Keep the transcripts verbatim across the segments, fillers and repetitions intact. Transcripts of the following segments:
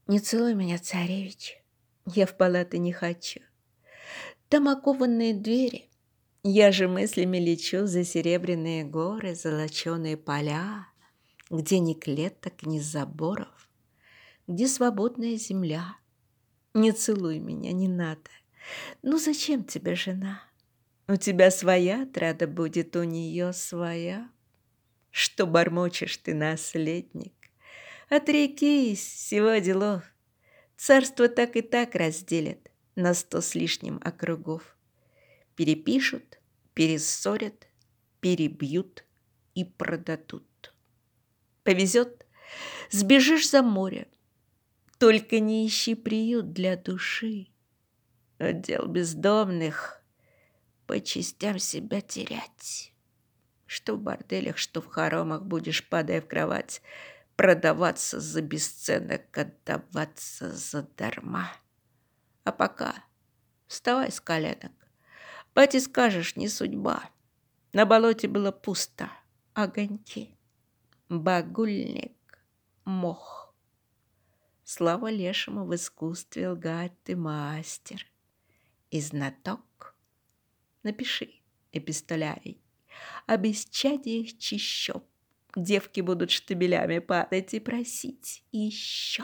Не целуй меня, царевич, я в палаты не хочу. Там окованные двери, я же мыслями лечу за серебряные горы, золоченые поля, где ни клеток, ни заборов, где свободная земля. Не целуй меня, не надо. Ну зачем тебе жена? У тебя своя отрада будет, у нее своя. Что бормочешь ты, наследник? Отрекись, всего делов. Царство так и так разделят на сто с лишним округов. Перепишут, перессорят, перебьют и продадут. Повезет, сбежишь за море, только не ищи приют для души. Отдел бездомных по частям себя терять. Что в борделях, что в хоромах будешь, падая в кровать, продаваться за бесценок, отдаваться задарма. А пока вставай с коленок. Бате скажешь, не судьба. На болоте было пусто, огоньки. Багульник, мох. Слава лешему, в искусстве лгать ты мастер. И знаток. Напиши эпистолярий о бесчадиях чащоб. Девки будут штабелями падать и просить еще.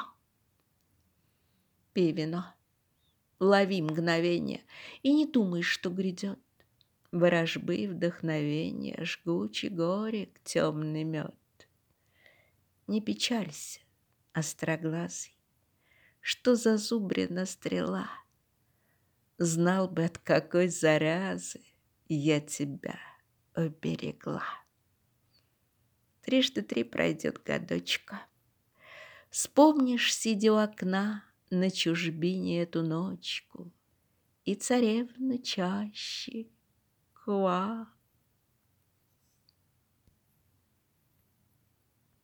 Пей вино, лови мгновение и не думай, что грядет. Ворожбы и вдохновения, жгучий горек, темный мед. Не печалься, остроглазый, что зазубрена стрела. Знал бы, от какой заразы я тебя уберегла. Трижды три пройдет годочка. Вспомнишь, сидя у окна на чужбине эту ночку, и царевны чаще, ква.